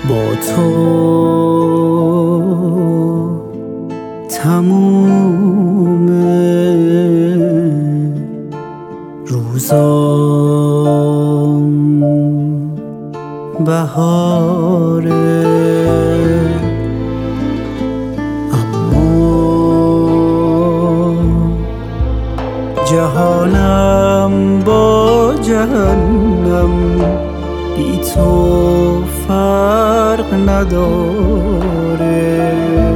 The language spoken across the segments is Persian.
با تو تموم روزام بهاره، اما جهانم با جهنم بی تو فرق نداره.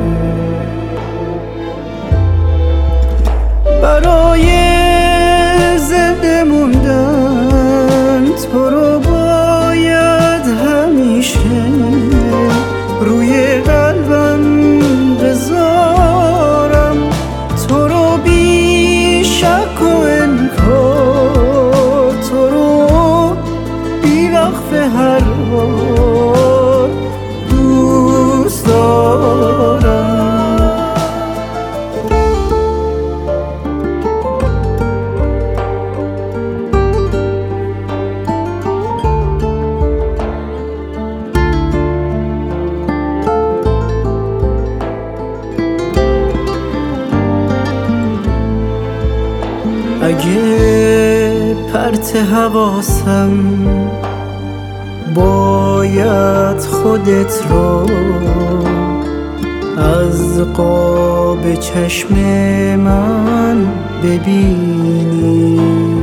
برای زنده موندن تو رو باید همیشه روی قلبم بذارم، تو رو بی شک و انکار، تو رو بی وقف هر بار دوست دارم. اگه پرت حواسم باید خودت رو از قاب چشم من ببینی،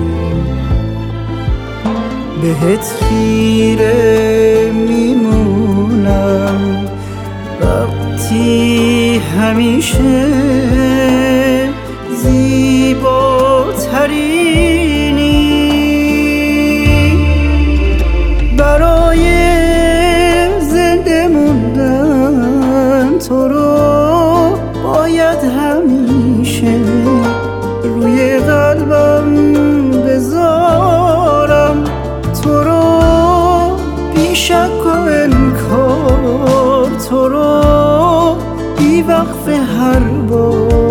بهت خیره میمونم وقتی همیشه زیباترینی. برای زنده موندن تو رو باید همیشه روی قلبم بذارم، تو رو بی شک و انکار، تو رو بی وقف هر بار